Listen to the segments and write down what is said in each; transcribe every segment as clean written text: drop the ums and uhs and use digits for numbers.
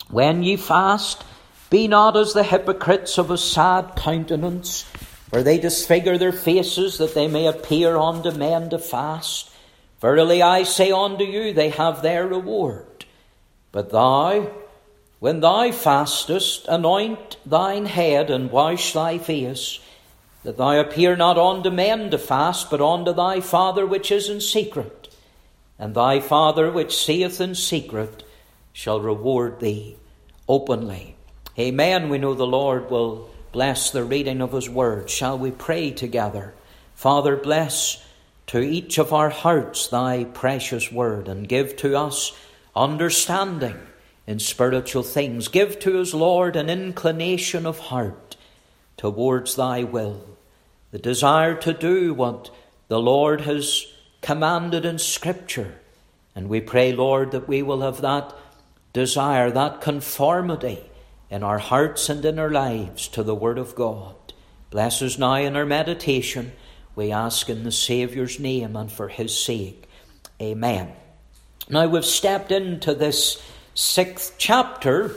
When ye fast, be not as the hypocrites of a sad countenance, where they disfigure their faces, that they may appear unto men to fast. Verily I say unto you, they have their reward. But thou, when thou fastest, anoint thine head, and wash thy face, that thou appear not unto men to fast, but unto thy Father which is in secret. And thy Father which seeth in secret shall reward thee openly. Amen. We know the Lord will bless the reading of his word. Shall we pray together? Father, bless to each of our hearts thy precious word, and give to us understanding in spiritual things. Give to us, Lord, an inclination of heart towards thy will, the desire to do what the Lord has commanded in Scripture. And we pray, Lord, that we will have that desire, that conformity in our hearts and in our lives to the Word of God. Bless us now in our meditation. We ask in the Saviour's name and for his sake. Amen. Now we've stepped into this 6th chapter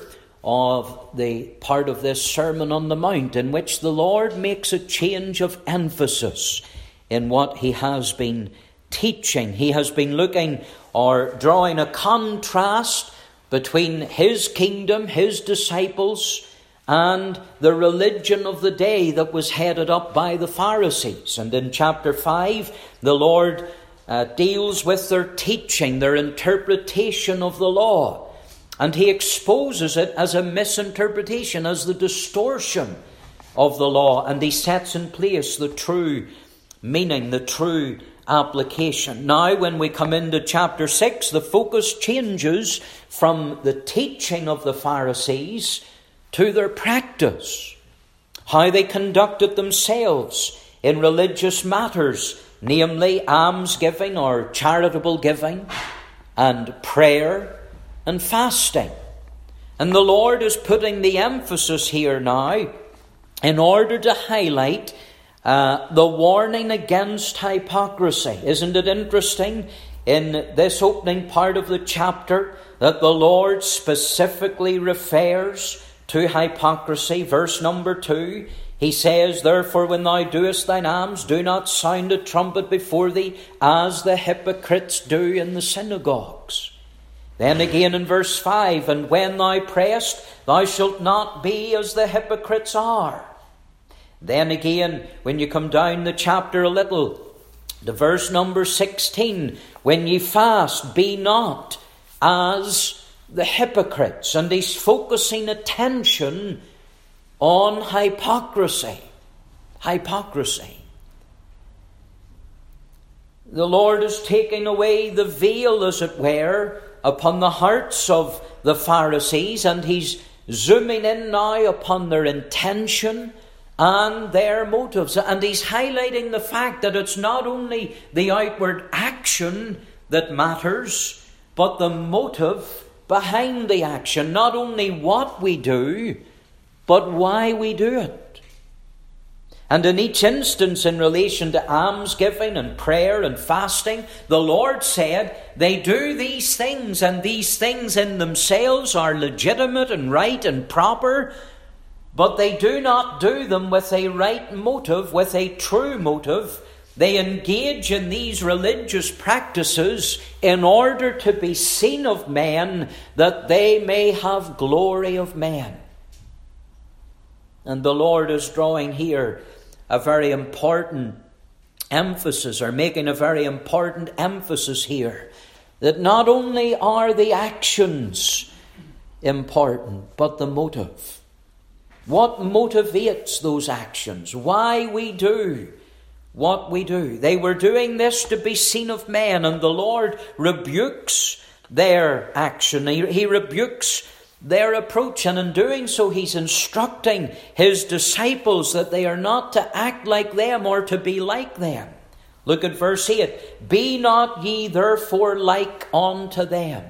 of the part of this Sermon on the Mount, in which the Lord makes a change of emphasis in what he has been teaching. He has been looking or drawing a contrast between his kingdom, his disciples, and the religion of the day that was headed up by the Pharisees. And in chapter 5, the Lord deals with their teaching, their interpretation of the law. And he exposes it as a misinterpretation, as the distortion of the law. And he sets in place the true meaning, the true application. Now, when we come into chapter 6, the focus changes from the teaching of the Pharisees to their practice, how they conducted themselves in religious matters, namely almsgiving or charitable giving, and prayer and fasting. And the Lord is putting the emphasis here now in order to highlight the warning against hypocrisy. Isn't it interesting in this opening part of the chapter that the Lord specifically refers to hypocrisy? Verse number 2, he says, "Therefore when thou doest thine alms, do not sound a trumpet before thee, as the hypocrites do in the synagogues." Then again in verse 5, "And when thou prayest, thou shalt not be as the hypocrites are." Then again, when you come down the chapter a little, to verse number 16, "When ye fast, be not as the hypocrites." And he's focusing attention on hypocrisy. Hypocrisy. The Lord is taking away the veil, as it were, upon the hearts of the Pharisees, and he's zooming in now upon their intention and their motives. And he's highlighting the fact that it's not only the outward action that matters, but the motive behind the action. Not only what we do, but why we do it. And in each instance in relation to almsgiving and prayer and fasting, the Lord said they do these things, and these things in themselves are legitimate and right and proper, but they do not do them with a right motive, with a true motive. They engage in these religious practices in order to be seen of men, that they may have glory of men. And the Lord is drawing here a very important emphasis, or making a very important emphasis here, that not only are the actions important, but the motive. What motivates those actions? Why we do what we do? They were doing this to be seen of men, and the Lord rebukes their action. He rebukes their approach, and in doing so he's instructing his disciples that they are not to act like them or to be like them. Look at verse 8. "Be not ye therefore like unto them."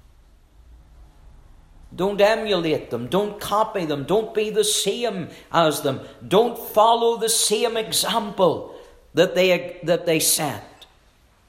Don't emulate them. Don't copy them. Don't be the same as them. Don't follow the same example that they set.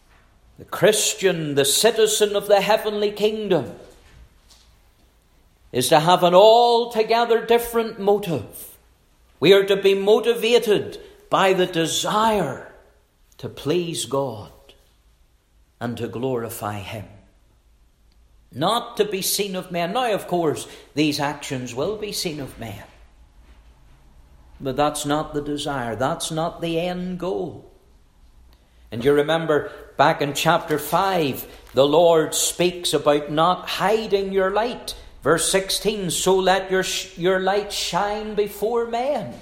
The Christian, the citizen of the heavenly kingdom, is to have an altogether different motive. We are to be motivated by the desire to please God and to glorify Him. Not to be seen of men. Now, of course, these actions will be seen of men. But that's not the desire. That's not the end goal. And you remember back in chapter 5, the Lord speaks about not hiding your light. Verse 16, so let your light shine before men,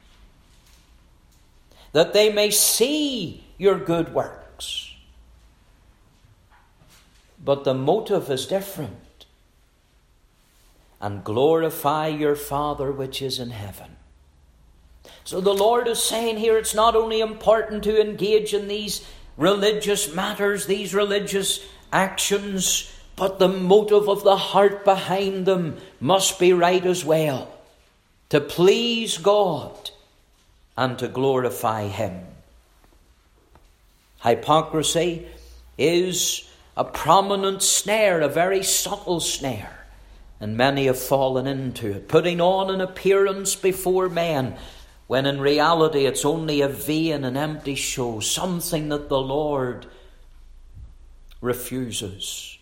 that they may see your good works. But the motive is different. And glorify your Father which is in heaven. So the Lord is saying here, it's not only important to engage in these religious matters, these religious actions, but the motive of the heart behind them must be right as well. To please God and to glorify Him. Hypocrisy is a prominent snare, a very subtle snare. And many have fallen into it, putting on an appearance before men, when in reality it's only a vain and empty show, something that the Lord refuses.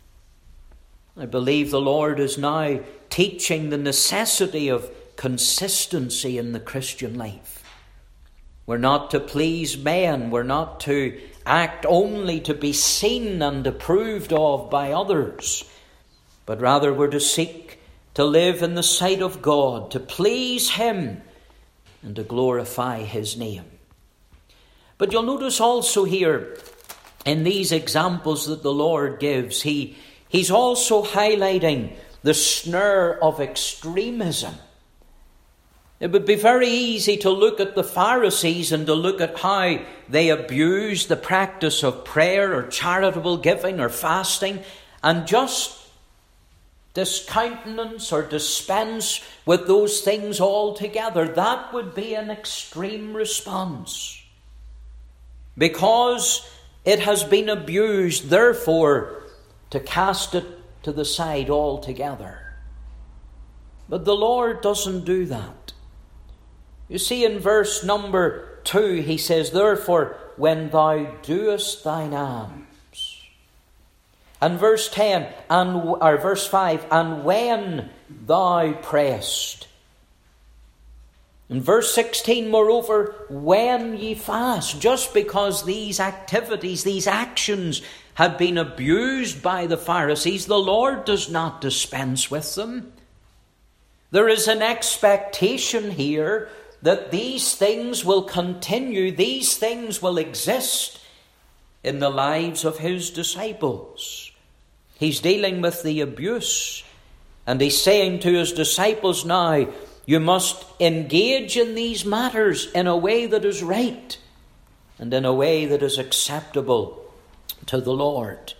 I believe the Lord is now teaching the necessity of consistency in the Christian life. We're not to please men. We're not to act only to be seen and approved of by others, but rather we're to seek to live in the sight of God, to please Him and to glorify His name. But you'll notice also here in these examples that the Lord gives, He's also highlighting the snare of extremism. It would be very easy to look at the Pharisees and to look at how they abused the practice of prayer or charitable giving or fasting and just discountenance or dispense with those things altogether. That would be an extreme response. Because it has been abused, therefore, to cast it to the side altogether. But the Lord doesn't do that. You see, in verse number 2, He says, therefore, when thou doest thine alms. And verse 10, or verse 5, and when thou prayest. In verse 16, moreover, when ye fast. Just because these activities, these actions had been abused by the Pharisees, the Lord does not dispense with them. There is an expectation here that these things will continue, these things will exist in the lives of His disciples. He's dealing with the abuse, and He's saying to His disciples now, you must engage in these matters in a way that is right and in a way that is acceptable to the Lord.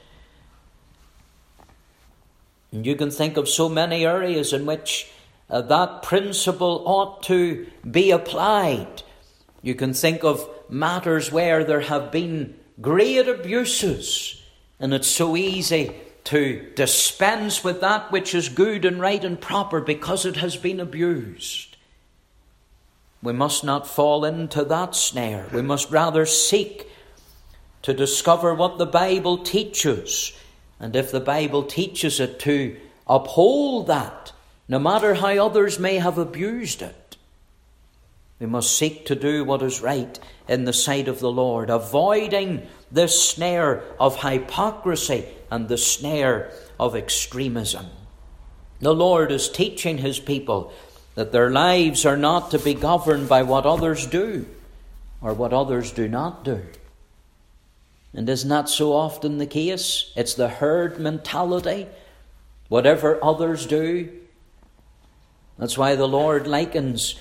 And you can think of so many areas in which that principle ought to be applied. You can think of matters where there have been great abuses, and it's so easy to dispense with that which is good and right and proper because it has been abused. We must not fall into that snare. We must rather seek to discover what the Bible teaches, and if the Bible teaches it, to uphold that, no matter how others may have abused it. We must seek to do what is right in the sight of the Lord, avoiding this snare of hypocrisy and the snare of extremism. The Lord is teaching His people that their lives are not to be governed by what others do or what others do not do. And isn't that so often the case? It's the herd mentality. Whatever others do. That's why the Lord likens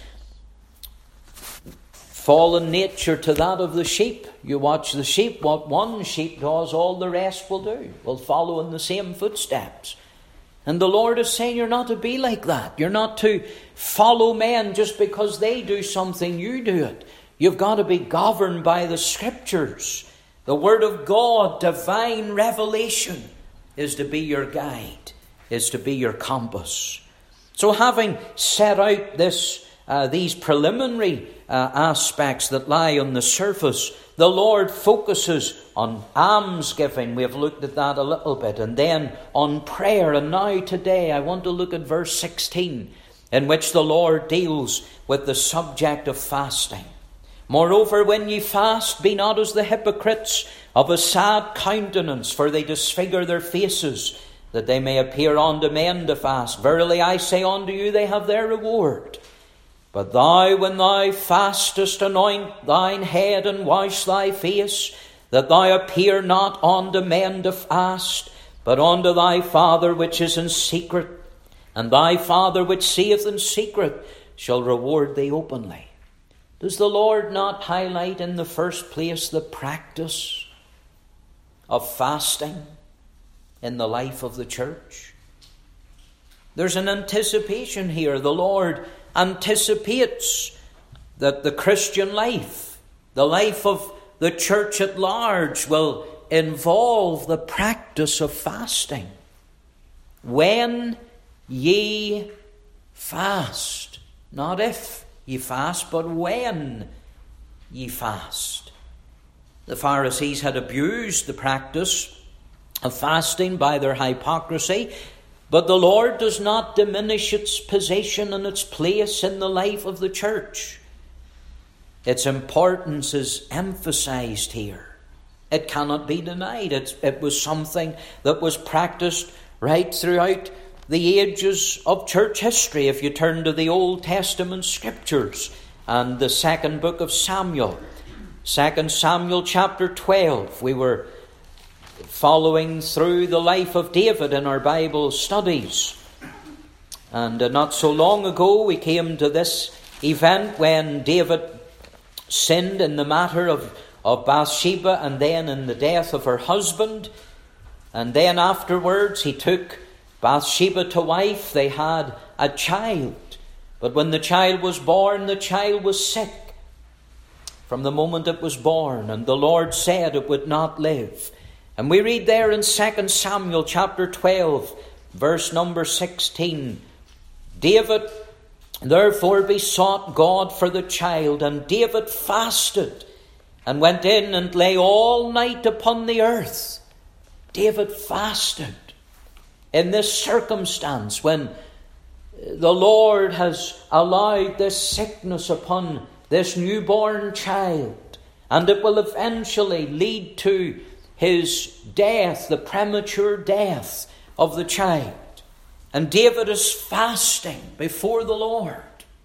fallen nature to that of the sheep. You watch the sheep. What one sheep does, all the rest will do. Will follow in the same footsteps. And the Lord is saying you're not to be like that. You're not to follow men just because they do something, you do it. You've got to be governed by the Scriptures. The Word of God, divine revelation, is to be your guide, is to be your compass. So having set out these preliminary aspects that lie on the surface, the Lord focuses on almsgiving. We have looked at that a little bit. And then on prayer. And now today I want to look at verse 16, in which the Lord deals with the subject of fasting. Moreover, when ye fast, be not as the hypocrites of a sad countenance, for they disfigure their faces, that they may appear unto men to fast. Verily I say unto you, they have their reward. But thou, when thou fastest, anoint thine head and wash thy face, that thou appear not unto men to fast, but unto thy Father which is in secret. And thy Father which seeth in secret shall reward thee openly. Does the Lord not highlight in the first place the practice of fasting in the life of the church? There's an anticipation here. The Lord anticipates that the Christian life, the life of the church at large, will involve the practice of fasting. When ye fast, not if ye fast, but when ye fast. The Pharisees had abused the practice of fasting by their hypocrisy, but the Lord does not diminish its position and its place in the life of the church. Its importance is emphasized here. It cannot be denied. It was something that was practiced right throughout the ages of church history. If you turn to the Old Testament scriptures and the second book of Samuel, 2 Samuel chapter 12, we were following through the life of David in our Bible studies. And not so long ago we came to this event when David sinned in the matter of Bathsheba, and then in the death of her husband. And then afterwards he took Bathsheba to wife. They had a child. But when the child was born, the child was sick from the moment it was born, and the Lord said it would not live. And we read there in 2 Samuel chapter 12, verse number 16, David therefore besought God for the child, and David fasted and went in and lay all night upon the earth. David fasted in this circumstance when the Lord has allowed this sickness upon this newborn child, and it will eventually lead to his death, the premature death of the child. And David is fasting before the Lord.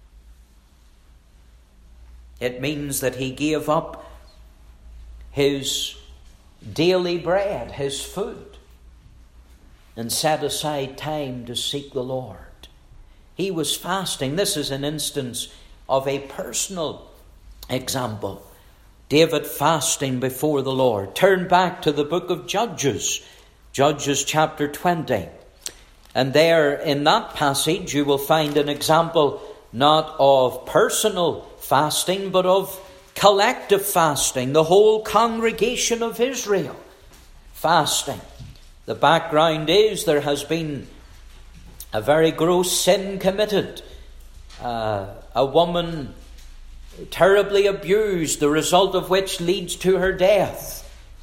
It means that he gave up his daily bread, his food, and set aside time to seek the Lord. He was fasting. This is an instance of a personal example. David fasting before the Lord. Turn back to the book of Judges, Judges chapter 20. And there in that passage you will find an example not of personal fasting, but of collective fasting. The whole congregation of Israel fasting. The background is there has been a very gross sin committed. A woman terribly abused, the result of which leads to her death.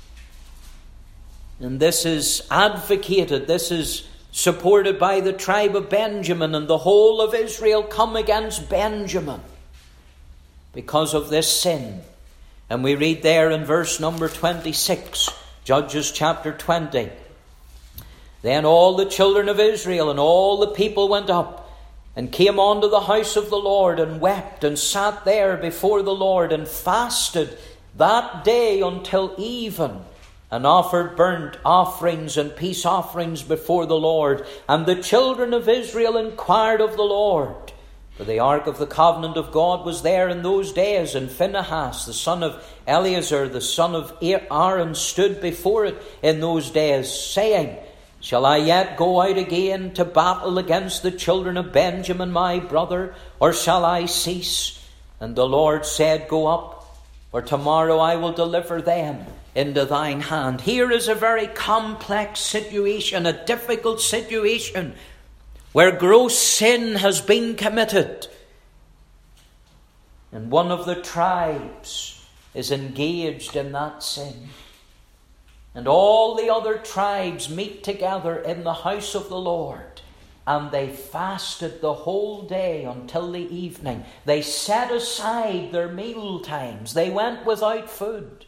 And this is advocated, this is supported by the tribe of Benjamin, and the whole of Israel come against Benjamin because of this sin. And we read there in verse number 26, Judges chapter 20. Then all the children of Israel and all the people went up and came unto the house of the Lord, and wept, and sat there before the Lord, and fasted that day until even, and offered burnt offerings and peace offerings before the Lord. And the children of Israel inquired of the Lord, for the ark of the covenant of God was there in those days, and Phinehas, the son of Eleazar, the son of Aaron, stood before it in those days, saying, Shall I yet go out again to battle against the children of Benjamin my brother, or shall I cease? And the Lord said, Go up, for tomorrow I will deliver them into thine hand. Here is a very complex situation, a difficult situation, where gross sin has been committed. And one of the tribes is engaged in that sin. And all the other tribes meet together in the house of the Lord. And they fasted the whole day until the evening. They set aside their meal times. They went without food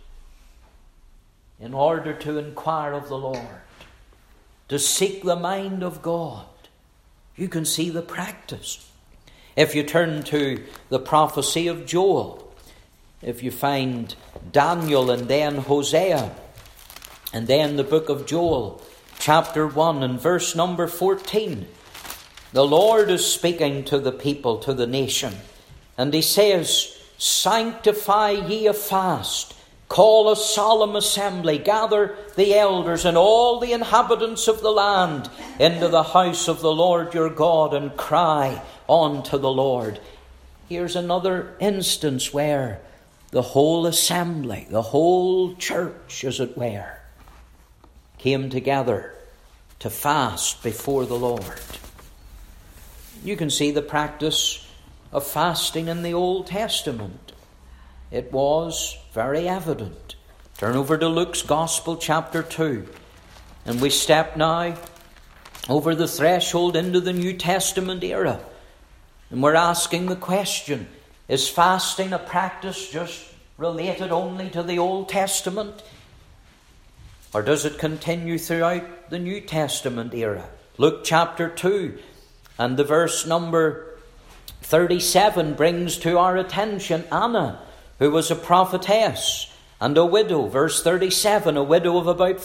in order to inquire of the Lord, to seek the mind of God. You can see the practice. If you turn to the prophecy of Joel, if you find Daniel and then Hosea, and then the book of Joel, chapter 1 and verse number 14, the Lord is speaking to the people, to the nation. And he says, sanctify ye a fast, call a solemn assembly, gather the elders and all the inhabitants of the land into the house of the Lord your God, and cry unto the Lord. Here's another instance where the whole assembly, the whole church, as it were, came together to fast before the Lord. You can see the practice of fasting in the Old Testament. It was very evident. Turn over to Luke's Gospel, chapter 2. And we step now over the threshold into the New Testament era. And we're asking the question, is fasting a practice just related only to the Old Testament? Or does it continue throughout the New Testament era? Luke chapter 2 and the verse number 37 brings to our attention Anna, who was a prophetess and a widow. Verse 37, a widow of about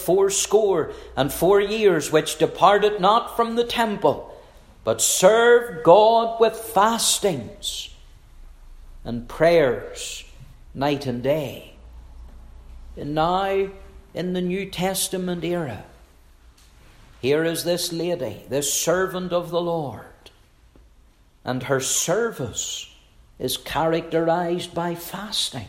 84 years, which departed not from the temple, but served God with fastings and prayers night and day. And now, in the New Testament era, here is this lady, this servant of the Lord, and her service is characterized by fasting.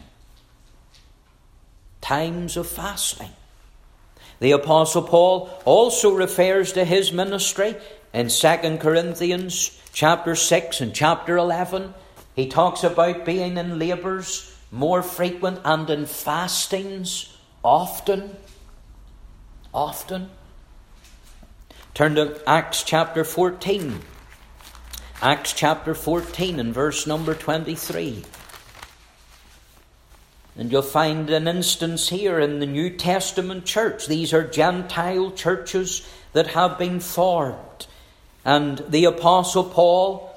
Times of fasting. The Apostle Paul also refers to his ministry in 2 Corinthians chapter 6 and chapter 11. He talks about being in labours more frequent and in fastings often. Turn to Acts chapter 14. Acts chapter 14 and verse number 23. And you'll find an instance here in the New Testament church. These are Gentile churches that have been formed. And the Apostle Paul,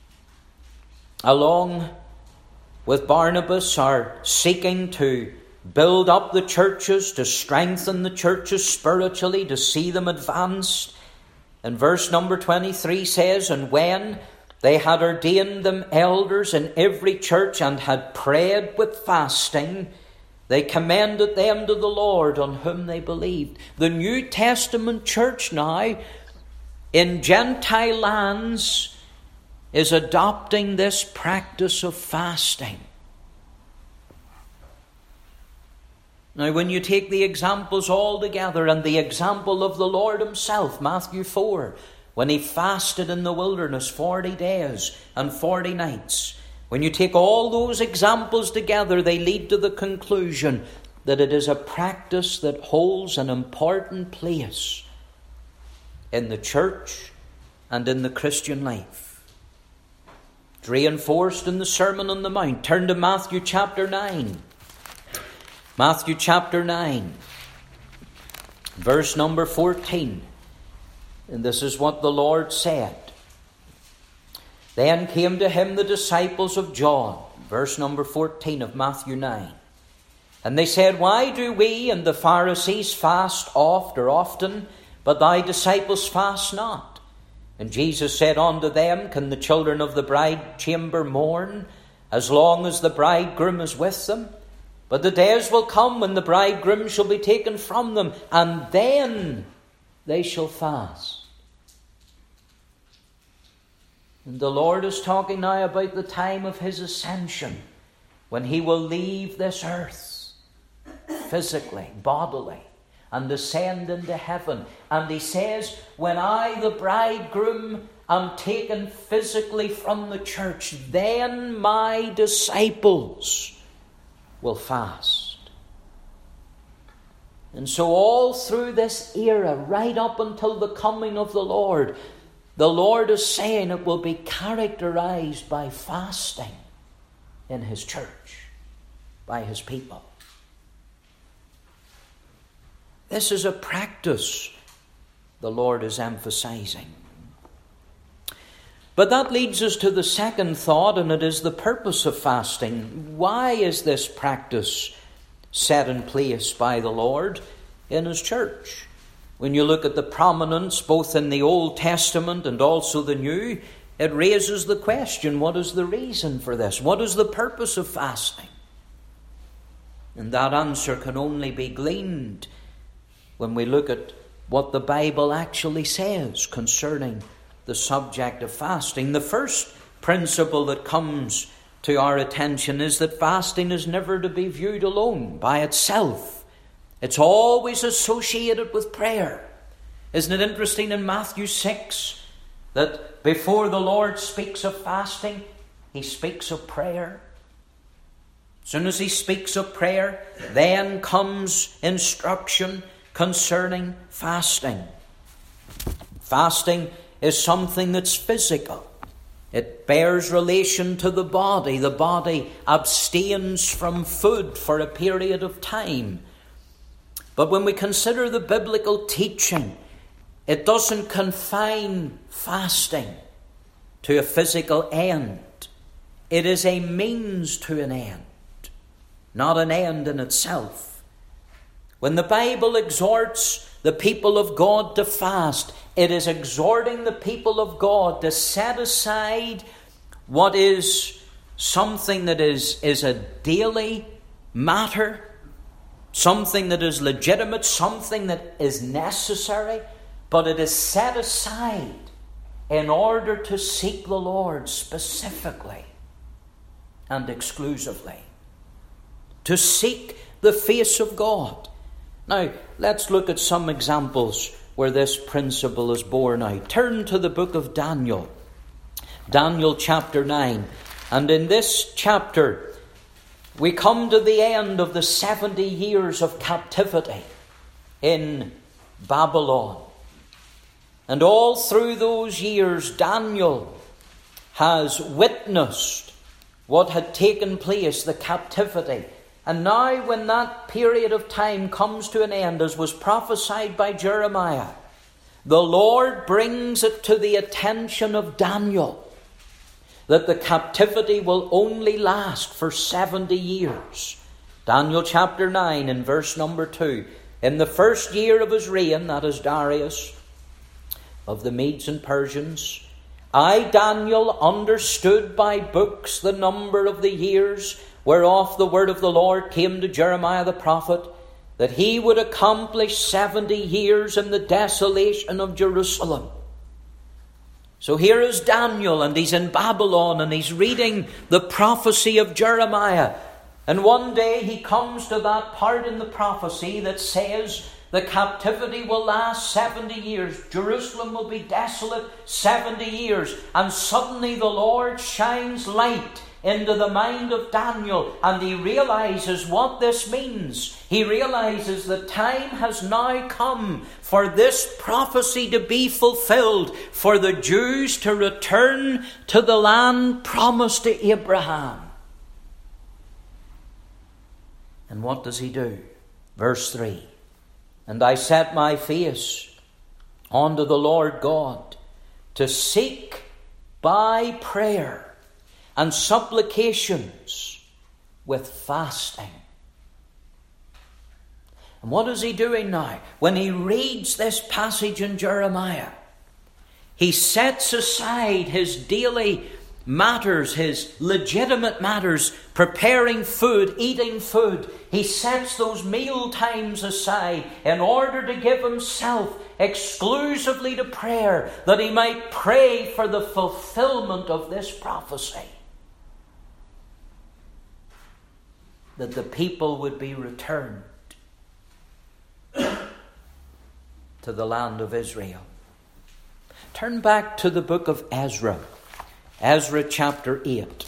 along with Barnabas, are seeking to build up the churches, to strengthen the churches spiritually, to see them advanced. And verse number 23 says, and when they had ordained them elders in every church and had prayed with fasting, they commended them to the Lord on whom they believed. The New Testament church now in Gentile lands is adopting this practice of fasting. Now, when you take the examples all together, and the example of the Lord himself, Matthew 4, when he fasted in the wilderness 40 days and 40 nights, when you take all those examples together, they lead to the conclusion that it is a practice that holds an important place in the church and in the Christian life. It's reinforced in the Sermon on the Mount. Turn to Matthew chapter 9. Matthew chapter 9, verse number 14. And this is what the Lord said. Then came to him the disciples of John, verse number 14 of Matthew 9. And they said, why do we and the Pharisees fast oft or often, but thy disciples fast not? And Jesus said unto them, can the children of the bride chamber mourn, as long as the bridegroom is with them? But the days will come when the bridegroom shall be taken from them, and then they shall fast. And the Lord is talking now about the time of his ascension, when he will leave this earth. physically, bodily, and ascend into heaven. And he says, when I, the bridegroom, am taken physically from the church, then my disciples will fast. And so all through this era, right up until the coming of the Lord is saying it will be characterized by fasting in his church, by his people. This is a practice the Lord is emphasizing. But that leads us to the second thought, and it is the purpose of fasting. Why is this practice set in place by the Lord in his church? When you look at the prominence both in the Old Testament and also the New, it raises the question, what is the reason for this? What is the purpose of fasting? And that answer can only be gleaned when we look at what the Bible actually says concerning the subject of fasting. The first principle that comes to our attention is that fasting is never to be viewed alone by itself. It's always associated with prayer. Isn't it interesting in Matthew 6 that before the Lord speaks of fasting, he speaks of prayer? As soon as he speaks of prayer, then comes instruction concerning fasting. Fasting is something that's physical. It bears relation to the body. The body abstains from food for a period of time. But when we consider the biblical teaching, it doesn't confine fasting to a physical end. It is a means to an end, not an end in itself. When the Bible exhorts the people of God to fast, it is exhorting the people of God to set aside what is something that is a daily matter, something that is legitimate, something that is necessary, but it is set aside in order to seek the Lord specifically and exclusively, to seek the face of God. Now, let's look at some examples where this principle is borne out. Turn to the book of Daniel. Daniel chapter 9. And in this chapter, we come to the end of the 70 years of captivity in Babylon. And all through those years, Daniel has witnessed what had taken place, the captivity. And now when that period of time comes to an end, as was prophesied by Jeremiah, the Lord brings it to the attention of Daniel that the captivity will only last for 70 years. Daniel chapter 9 and verse number 2. In the first year of his reign, that is Darius, of the Medes and Persians, I, Daniel, understood by books the number of the years whereof the word of the Lord came to Jeremiah the prophet, that he would accomplish 70 years in the desolation of Jerusalem. So here is Daniel, and he's in Babylon, and he's reading the prophecy of Jeremiah. And one day he comes to that part in the prophecy that says the captivity will last 70 years. Jerusalem will be desolate 70 years. And suddenly the Lord shines light into the mind of Daniel, and he realizes what this means. He realizes the time has now come for this prophecy to be fulfilled, for the Jews to return to the land promised to Abraham. And what does he do? Verse 3. And I set my face unto the Lord God to seek by prayer and supplications with fasting. And what is he doing now? When he reads this passage in Jeremiah, he sets aside his daily matters, his legitimate matters, preparing food, eating food. He sets those meal times aside in order to give himself exclusively to prayer, that he might pray for the fulfillment of this prophecy, that the people would be returned to the land of Israel. Turn back to the book of Ezra. Ezra chapter 8.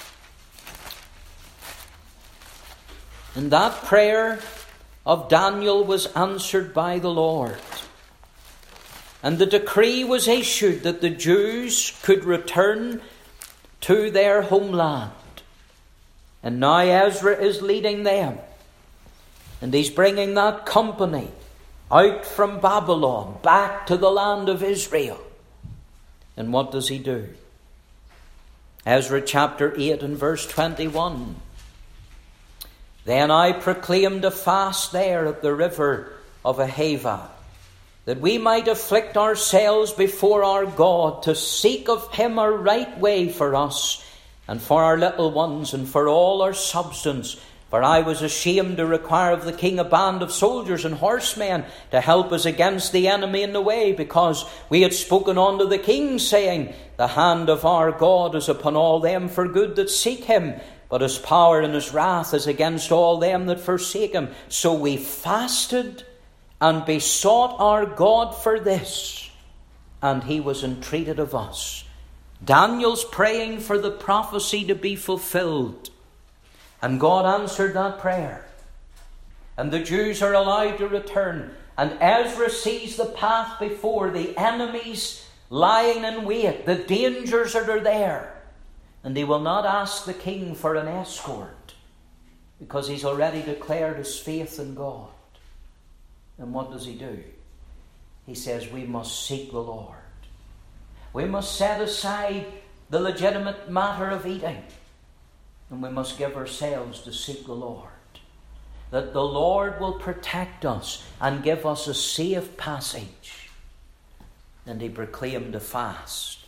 And that prayer of Daniel was answered by the Lord. And the decree was issued that the Jews could return to their homeland. And now Ezra is leading them. And he's bringing that company out from Babylon back to the land of Israel. And what does he do? Ezra chapter 8 and verse 21. Then I proclaimed a fast there at the river of Ahava, that we might afflict ourselves before our God, to seek of him a right way for us, and for our little ones, and for all our substance. For I was ashamed to require of the king a band of soldiers and horsemen to help us against the enemy in the way, because we had spoken unto the king, saying, the hand of our God is upon all them for good that seek him, but his power and his wrath is against all them that forsake him. So we fasted and besought our God for this, and he was entreated of us. Daniel's praying for the prophecy to be fulfilled, and God answered that prayer. And the Jews are allowed to return, and Ezra sees the path before, the enemies lying in wait, the dangers that are there. And he will not ask the king for an escort, because he's already declared his faith in God. And what does he do? He says we must seek the Lord. We must set aside the legitimate matter of eating, and we must give ourselves to seek the Lord. That the Lord will protect us and give us a safe passage. And he proclaimed a fast.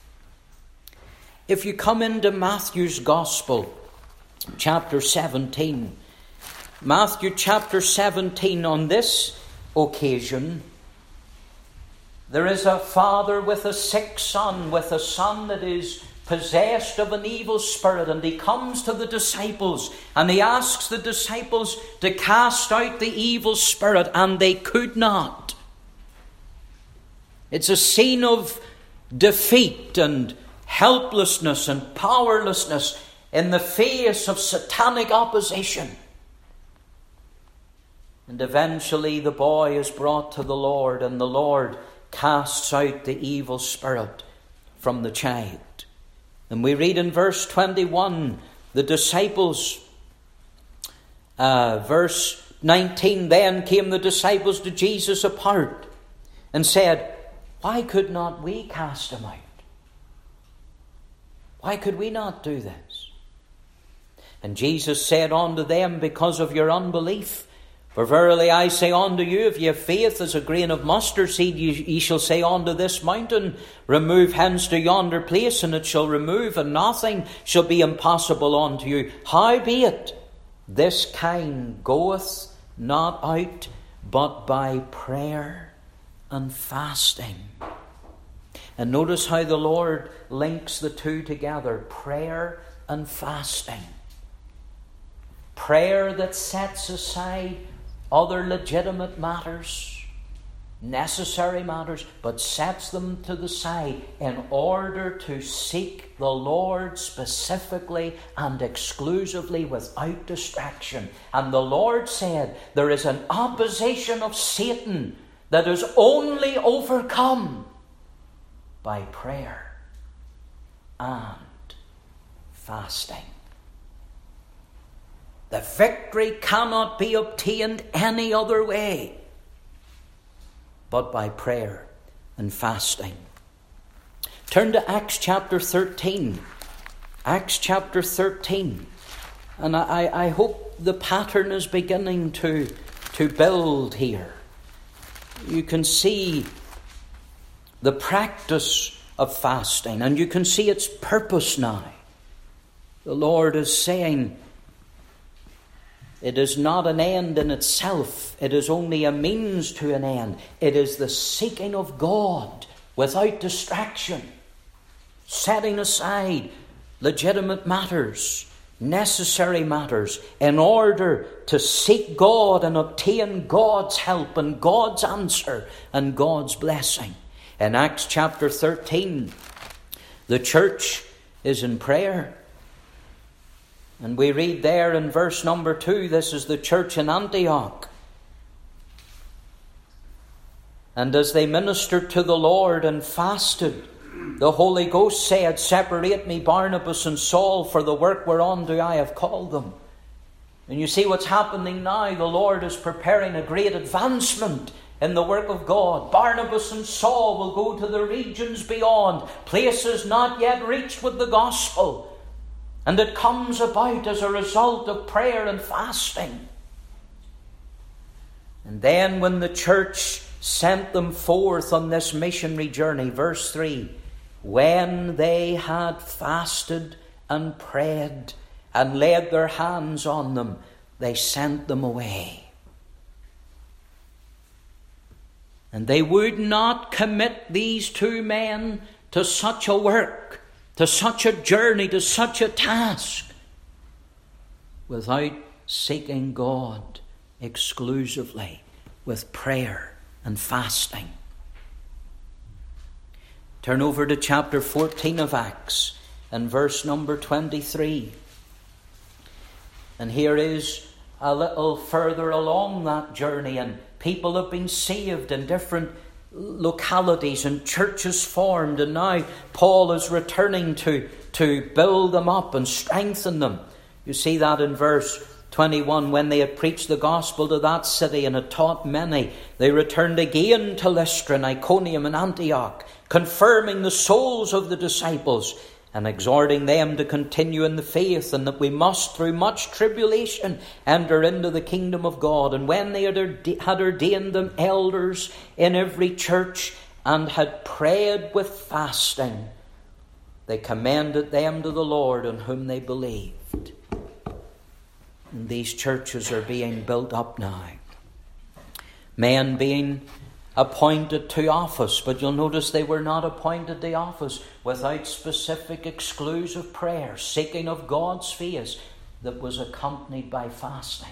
If you come into Matthew's Gospel, chapter 17, Matthew chapter 17, on this occasion, there is a father with a sick son, with a son that is possessed of an evil spirit, and he comes to the disciples and he asks the disciples to cast out the evil spirit, and they could not. It's a scene of defeat and helplessness and powerlessness in the face of satanic opposition. And eventually the boy is brought to the Lord, and the Lord casts out the evil spirit from the child. And we read in verse 21, the disciples, verse 19, then came the disciples to Jesus apart and said, why could not we cast him out? Why could we not do this? And Jesus said unto them, because of your unbelief. For verily I say unto you, if ye have faith as a grain of mustard seed, ye shall say unto this mountain, remove hence to yonder place, and it shall remove, and nothing shall be impossible unto you. Howbeit, this kind goeth not out but by prayer and fasting. And notice how the Lord links the two together, prayer and fasting. Prayer that sets aside other legitimate matters, necessary matters, but sets them to the side in order to seek the Lord specifically and exclusively without distraction. And the Lord said there is an opposition of Satan that is only overcome by prayer and fasting. The victory cannot be obtained any other way but by prayer and fasting. Turn to Acts chapter 13. Acts chapter 13. And I hope the pattern is beginning to build here. You can see the practice of fasting, and you can see its purpose now. The Lord is saying, it is not an end in itself. It is only a means to an end. It is the seeking of God without distraction, setting aside legitimate matters necessary matters in order to seek God and obtain God's help and God's answer and God's blessing. In Acts chapter 13, the church is in prayer. And we read there in verse number 2, this is the church in Antioch. And as they ministered to the Lord and fasted, the Holy Ghost said, "Separate me, Barnabas and Saul, for the work whereon do I have called them." And you see what's happening now. The Lord is preparing a great advancement in the work of God. Barnabas and Saul will go to the regions beyond, places not yet reached with the gospel. And it comes about as a result of prayer and fasting. And then when the church sent them forth on this missionary journey, verse 3, when they had fasted and prayed and laid their hands on them, they sent them away. And they would not commit these two men to such a work, to such a journey, to such a task, without seeking God exclusively with prayer and fasting. Turn over to chapter 14 of Acts and verse number 23. And here is a little further along that journey, and people have been saved in different localities and churches formed, and now Paul is returning to build them up and strengthen them. You see that in verse 21, when they had preached the gospel to that city and had taught many, they returned again to Lystra and Iconium and Antioch, confirming the souls of the disciples and exhorting them to continue in the faith, and that we must through much tribulation enter into the kingdom of God. And when they had ordained them elders in every church and had prayed with fasting, they commended them to the Lord on whom they believed. And these churches are being built up now. Men being appointed to office, but you'll notice they were not appointed to office without specific exclusive prayer, seeking of God's face that was accompanied by fasting.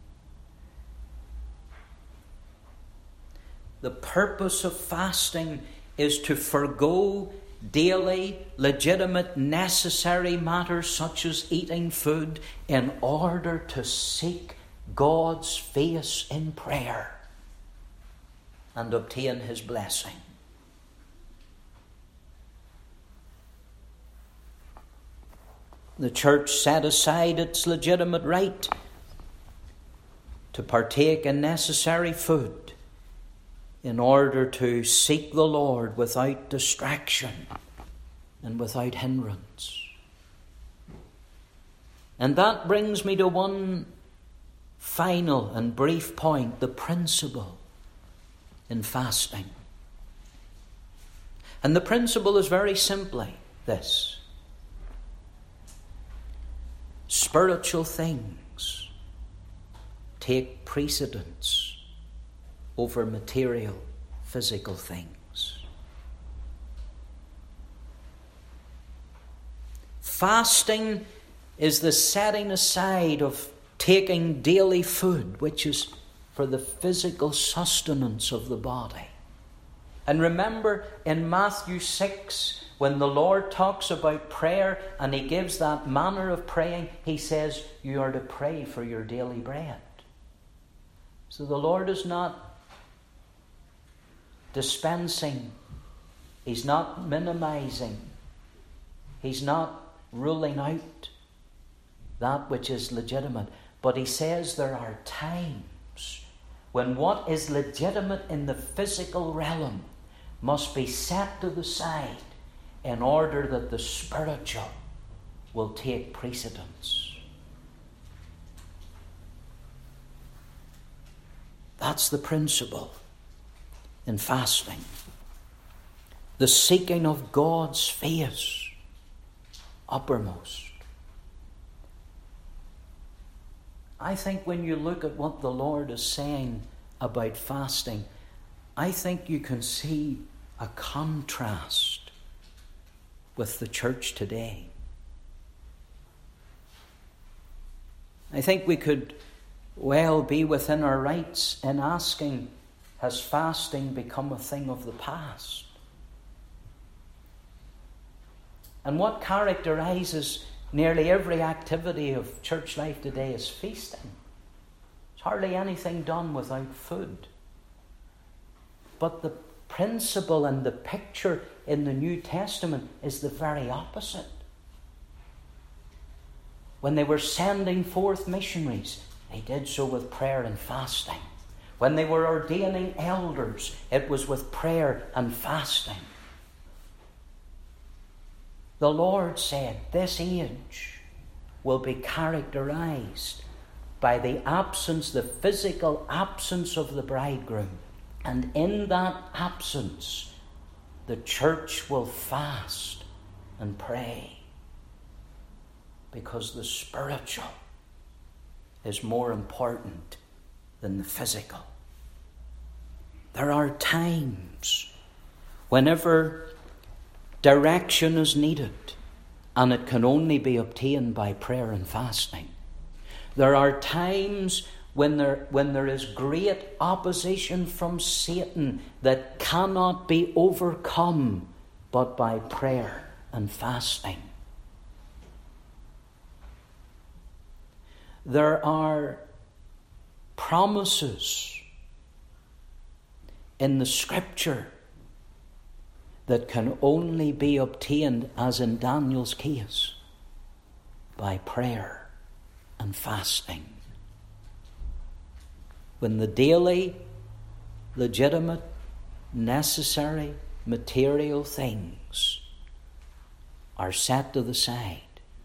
The purpose of fasting is to forgo daily, legitimate, necessary matters such as eating food in order to seek God's face in prayer and obtain His blessing. The church set aside its legitimate right to partake in necessary food in order to seek the Lord without distraction and without hindrance. And that brings me to one final and brief point, the principle in fasting. And the principle is very simply this: spiritual things take precedence over material, physical things. Fasting is the setting aside of taking daily food, which is for the physical sustenance of the body. And remember in Matthew 6, when the Lord talks about prayer and He gives that manner of praying, He says you are to pray for your daily bread. So the Lord is not dispensing, He's not minimizing, He's not ruling out that which is legitimate, but He says there are times when what is legitimate in the physical realm must be set to the side in order that the spiritual will take precedence. That's the principle in fasting. The seeking of God's face uppermost. I think when you look at what the Lord is saying about fasting, I think you can see a contrast with the church today. I think we could well be within our rights in asking, has fasting become a thing of the past? And what characterizes nearly every activity of church life today is feasting. There's hardly anything done without food. But the principle and the picture in the New Testament is the very opposite. When they were sending forth missionaries, they did so with prayer and fasting. When they were ordaining elders, it was with prayer and fasting. The Lord said, this age will be characterized by the absence, the physical absence of the bridegroom. And in that absence, the church will fast and pray. Because the spiritual is more important than the physical. There are times whenever direction is needed, and it can only be obtained by prayer and fasting. There are times when there is great opposition from Satan that cannot be overcome but by prayer and fasting. There are promises in the Scripture that can only be obtained, as in Daniel's case, by prayer and fasting. When the daily, legitimate, necessary, material things are set to the side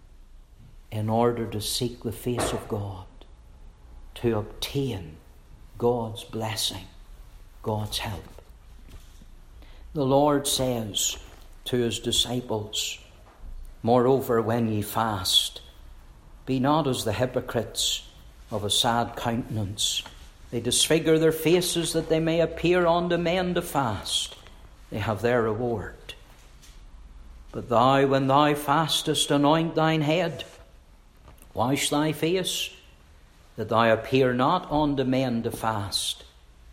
in order to seek the face of God, to obtain God's blessing, God's help. The Lord says to his disciples, moreover, when ye fast, be not as the hypocrites of a sad countenance. They disfigure their faces that they may appear unto men to fast. They have their reward. But thou, when thou fastest, anoint thine head, wash thy face, that thou appear not unto men to fast,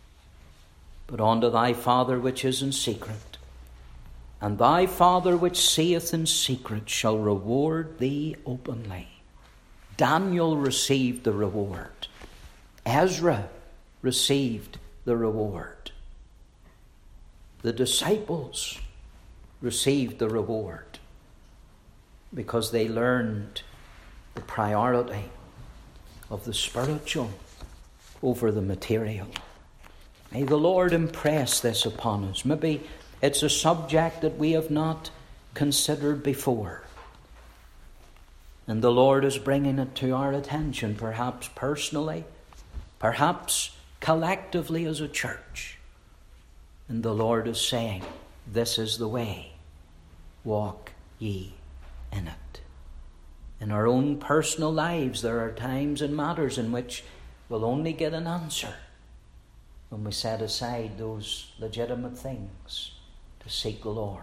but unto thy Father which is in secret. And thy Father which seeth in secret shall reward thee openly. Daniel received the reward. Ezra received the reward. The disciples received the reward because they learned the priority of the spiritual over the material. May the Lord impress this upon us. Maybe it's a subject that we have not considered before, and the Lord is bringing it to our attention, perhaps personally, perhaps collectively as a church. And the Lord is saying, this is the way, walk ye in it. In our own personal lives, there are times and matters in which we'll only get an answer when we set aside those legitimate things to seek the Lord.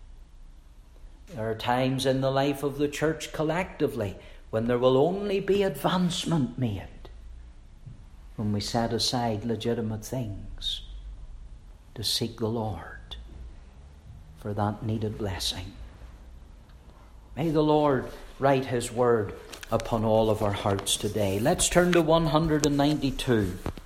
There are times in the life of the church collectively when there will only be advancement made when we set aside legitimate things to seek the Lord for that needed blessing. May the Lord write his word upon all of our hearts today. Let's turn to 192.